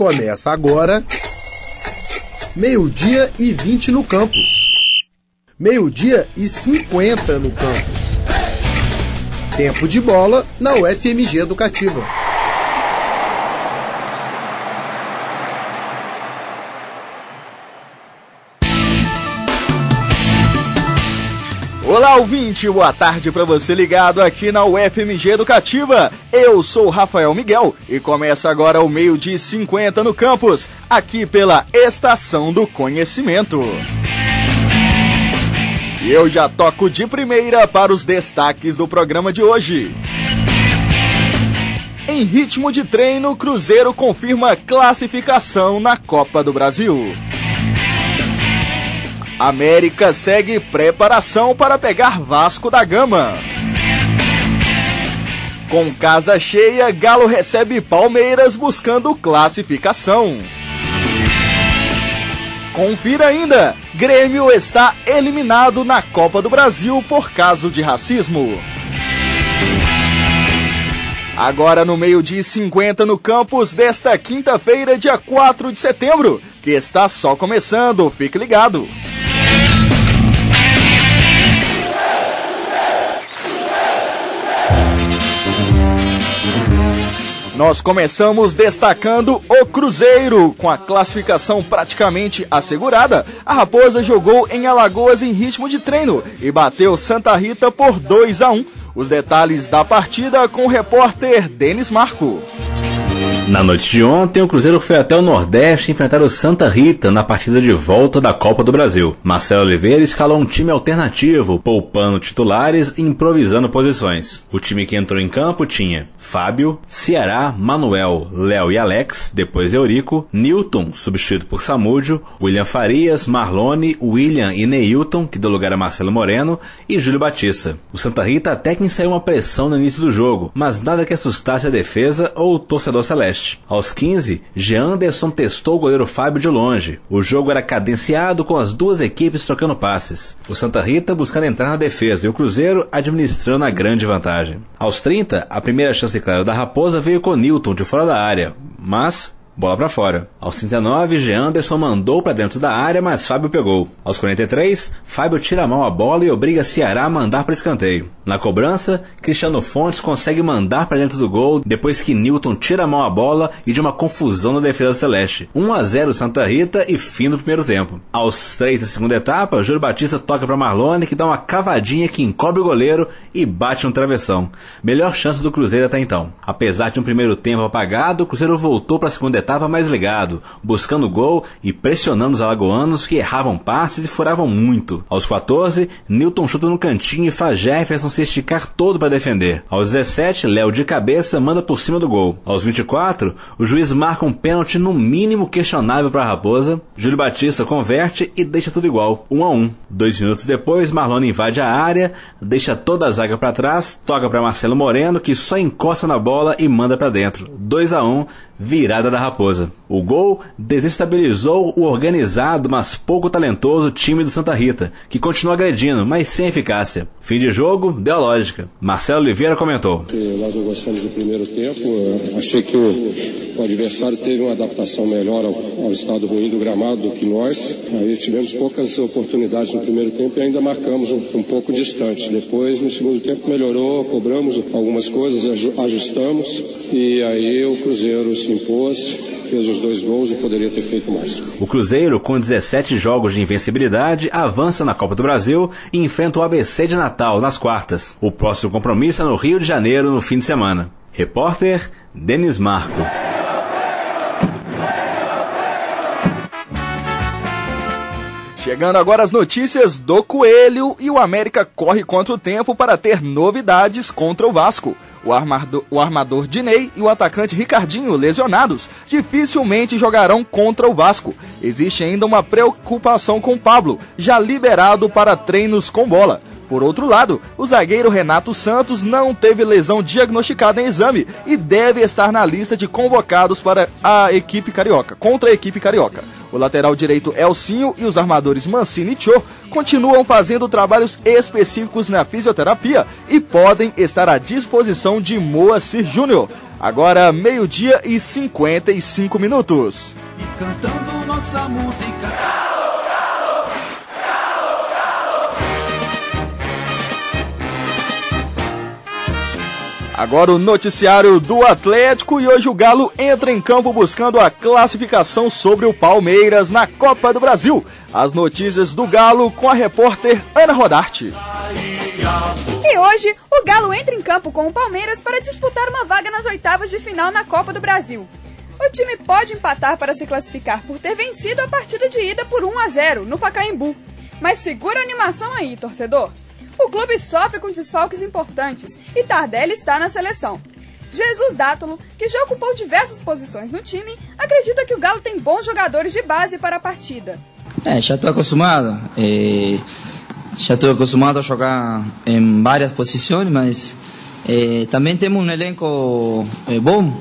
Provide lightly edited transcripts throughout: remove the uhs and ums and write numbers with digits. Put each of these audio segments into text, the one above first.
Começa agora, 12h20 no campus. 12h50 no campus. Tempo de bola na UFMG Educativa. Olá, ouvinte, boa tarde para você ligado aqui na UFMG Educativa. Eu sou Rafael Miguel e começa agora o 12h50 no campus, aqui pela Estação do Conhecimento. E eu já toco de primeira para os destaques do programa de hoje. Em ritmo de treino, Cruzeiro confirma classificação na Copa do Brasil. América segue preparação para pegar Vasco da Gama. Com casa cheia, Galo recebe Palmeiras buscando classificação. Confira ainda, Grêmio está eliminado na Copa do Brasil por caso de racismo. Agora no 12h50 no campus desta quinta-feira, dia 4 de setembro, que está só começando, fique ligado. Nós começamos destacando o Cruzeiro. Com a classificação praticamente assegurada, a Raposa jogou em Alagoas em ritmo de treino e bateu Santa Rita por 2-1. Os detalhes da partida com o repórter Denis Marco. Na noite de ontem, o Cruzeiro foi até o Nordeste enfrentar o Santa Rita na partida de volta da Copa do Brasil. Marcelo Oliveira escalou um time alternativo, poupando titulares e improvisando posições. O time que entrou em campo tinha Fábio, Ceará, Manuel, Léo e Alex, depois Eurico, Newton, substituído por Samúdio, William Farias, Marlone, William e Neilton, que deu lugar a Marcelo Moreno, e Júlio Batista. O Santa Rita até que ensaiou uma pressão no início do jogo, mas nada que assustasse a defesa ou o torcedor celeste. Aos 15, Jeanderson testou o goleiro Fábio de longe. O jogo era cadenciado com as duas equipes trocando passes. O Santa Rita buscando entrar na defesa e o Cruzeiro administrando a grande vantagem. Aos 30, a primeira chance clara da Raposa veio com Newton de fora da área, mas bola pra fora. Aos 39, Jeanderson mandou pra dentro da área, mas Fábio pegou. Aos 43, Fábio tira a mão a bola e obriga Ceará a mandar para escanteio. Na cobrança, Cristiano Fontes consegue mandar para dentro do gol, depois que Newton tira a mão a bola e de uma confusão na defesa celeste. 1-0 Santa Rita e fim do primeiro tempo. Aos 3 da segunda etapa, Júlio Batista toca para Marlone, que dá uma cavadinha que encobre o goleiro e bate no travessão. Melhor chance do Cruzeiro até então. Apesar de um primeiro tempo apagado, o Cruzeiro voltou para a segunda etapa mais ligado, buscando gol e pressionando os alagoanos que erravam passes e furavam muito. Aos 14, Newton chuta no cantinho e faz Jefferson se esticar todo para defender. Aos 17, Léo de cabeça manda por cima do gol. Aos 24, o juiz marca um pênalti no mínimo questionável para a Raposa. Júlio Batista converte e deixa tudo igual, 1-1. 2 minutos depois, Marlone invade a área, deixa toda a zaga para trás, toca para Marcelo Moreno, que só encosta na bola e manda para dentro. 2-1. Virada da Raposa. O gol desestabilizou o organizado, mas pouco talentoso time do Santa Rita, que continua agredindo, mas sem eficácia. Fim de jogo, deu a lógica. Marcelo Oliveira comentou. Nós não gostamos do primeiro tempo. Achei que o adversário teve uma adaptação melhor ao estado ruim do gramado do que nós. Aí tivemos poucas oportunidades no primeiro tempo e ainda marcamos um pouco distante. Depois, no segundo tempo, melhorou, cobramos algumas coisas, ajustamos e aí o Cruzeiro se impôs, fez os 2 gols e poderia ter feito mais. O Cruzeiro, com 17 jogos de invencibilidade, avança na Copa do Brasil e enfrenta o ABC de Natal nas quartas. O próximo compromisso é no Rio de Janeiro no fim de semana. Repórter Denis Marco. Chegando agora as notícias do Coelho, e o América corre contra o tempo para ter novidades contra o Vasco. O armador Dinei e o atacante Ricardinho, lesionados, dificilmente jogarão contra o Vasco. Existe ainda uma preocupação com Pablo, já liberado para treinos com bola. Por outro lado, o zagueiro Renato Santos não teve lesão diagnosticada em exame e deve estar na lista de convocados para a equipe carioca, contra a equipe carioca. O lateral direito Elcinho e os armadores Mancini e Tchô continuam fazendo trabalhos específicos na fisioterapia e podem estar à disposição de Moacir Júnior. Agora, 12h55. E cantando nossa música. Agora o noticiário do Atlético e hoje o Galo entra em campo buscando a classificação sobre o Palmeiras na Copa do Brasil. As notícias do Galo com a repórter Ana Rodarte. E hoje o Galo entra em campo com o Palmeiras para disputar uma vaga nas oitavas de final na Copa do Brasil. O time pode empatar para se classificar por ter vencido a partida de ida por 1-0 no Pacaembu. Mas segura a animação aí, torcedor. O clube sofre com desfalques importantes e Tardelli está na seleção. Jesus Dátolo, que já ocupou diversas posições no time, acredita que o Galo tem bons jogadores de base para a partida. Já estou acostumado. Já estou acostumado a jogar em várias posições, mas também temos um elenco bom.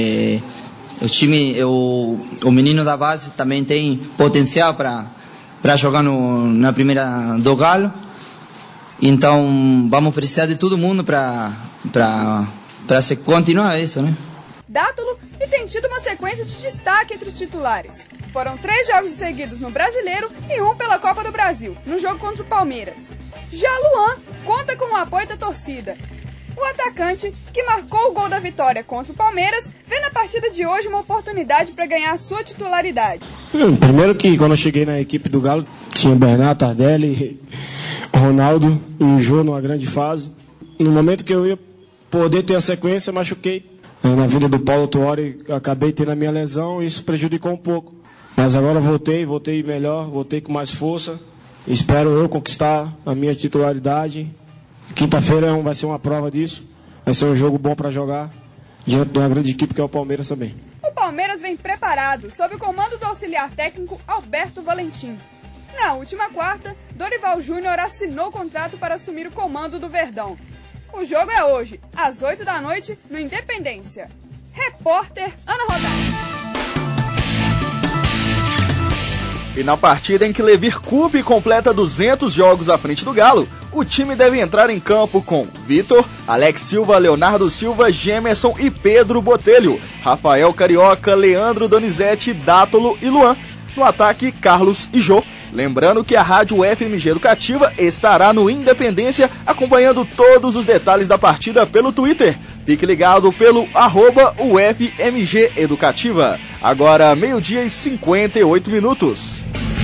O menino da base também tem potencial para jogar na primeira do Galo. Então, vamos precisar de todo mundo para se continuar isso, né? Dátolo tem tido uma sequência de destaque entre os titulares. Foram 3 jogos seguidos no Brasileiro e 1 pela Copa do Brasil, no jogo contra o Palmeiras. Já Luan conta com o apoio da torcida. O atacante, que marcou o gol da vitória contra o Palmeiras, vê na partida de hoje uma oportunidade para ganhar sua titularidade. Primeiro que quando eu cheguei na equipe do Galo, tinha Bernardo, Tardelli, Ronaldo e o Jô numa grande fase. No momento que eu ia poder ter a sequência, machuquei. Na vida do Paulo Tuori, acabei tendo a minha lesão e isso prejudicou um pouco. Mas agora voltei melhor, voltei com mais força. Espero eu conquistar a minha titularidade. Quinta-feira vai ser uma prova disso. Vai ser um jogo bom para jogar diante de uma grande equipe que é o Palmeiras também. O Palmeiras vem preparado, sob o comando do auxiliar técnico Alberto Valentim. Na última quarta, Dorival Júnior assinou o contrato para assumir o comando do Verdão. O jogo é hoje, às 8 da noite, no Independência. Repórter Ana Rodarte. E na partida em que Levir Coupe completa 200 jogos à frente do Galo, o time deve entrar em campo com Vitor, Alex Silva, Leonardo Silva, Gemerson e Pedro Botelho, Rafael Carioca, Leandro Donizete, Dátolo e Luan. No ataque, Carlos e Jô. Lembrando que a Rádio FMG Educativa estará no Independência acompanhando todos os detalhes da partida pelo Twitter. Fique ligado pelo @UFMG Educativa. Agora 12h58.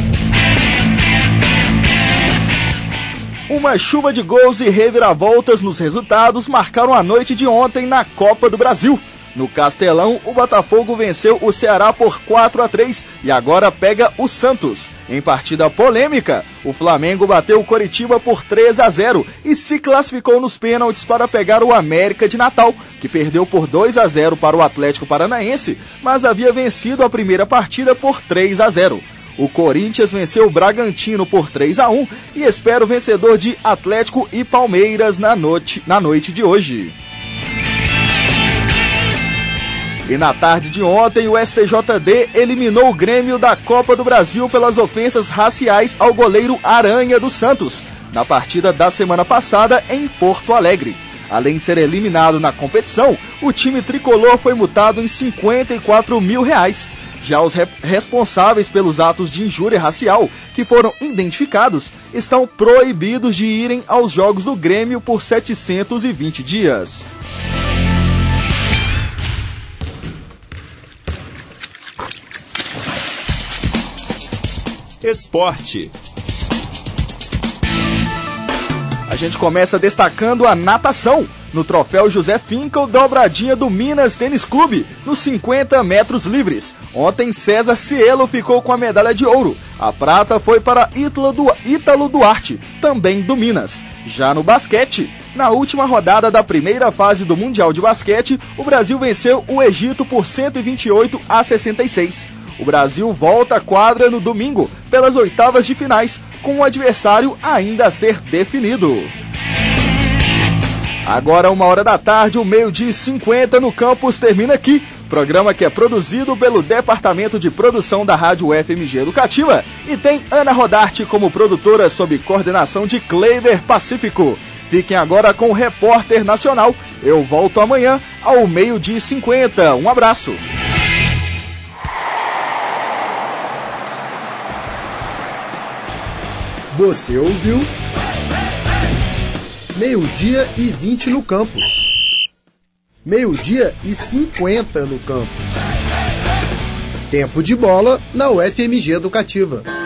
Uma chuva de gols e reviravoltas nos resultados marcaram a noite de ontem na Copa do Brasil. No Castelão, o Botafogo venceu o Ceará por 4-3 e agora pega o Santos. Em partida polêmica, o Flamengo bateu o Coritiba por 3-0 e se classificou nos pênaltis para pegar o América de Natal, que perdeu por 2-0 para o Atlético Paranaense, mas havia vencido a primeira partida por 3-0. O Corinthians venceu o Bragantino por 3-1 e espera o vencedor de Atlético e Palmeiras na noite de hoje. E na tarde de ontem, o STJD eliminou o Grêmio da Copa do Brasil pelas ofensas raciais ao goleiro Aranha do Santos, na partida da semana passada em Porto Alegre. Além de ser eliminado na competição, o time tricolor foi multado em R$54 mil. Já os responsáveis pelos atos de injúria racial, que foram identificados, estão proibidos de irem aos jogos do Grêmio por 720 dias. Esporte. A gente começa destacando a natação. No troféu José Finkel, dobradinha do Minas Tênis Clube, nos 50 metros livres. Ontem, César Cielo ficou com a medalha de ouro. A prata foi para Ítalo Duarte, também do Minas. Já no basquete, na última rodada da primeira fase do Mundial de Basquete, o Brasil venceu o Egito por 128-66. O Brasil volta à quadra no domingo, pelas oitavas de finais. com o adversário ainda a ser definido. Agora 13h, o 12h50 no campus termina aqui. Programa que é produzido pelo Departamento de Produção da Rádio FMG Educativa e tem Ana Rodarte como produtora sob coordenação de Kleiber Pacífico. Fiquem agora com o Repórter Nacional. Eu volto amanhã ao 12h50. Um abraço. Você ouviu 12h20 no campus. 12h50 no campus. Tempo de bola na UFMG Educativa.